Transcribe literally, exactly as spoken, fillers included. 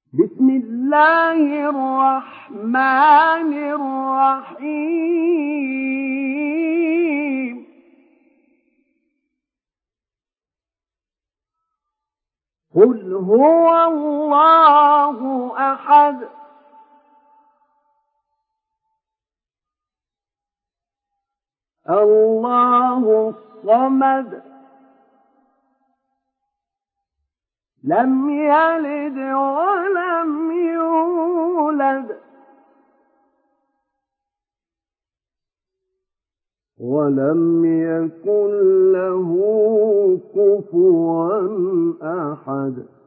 بسم الله الرحمن الرحيم قل هو الله أحد الله الصمد لم يلد ولم يولد ولم يكن له كفوا أحد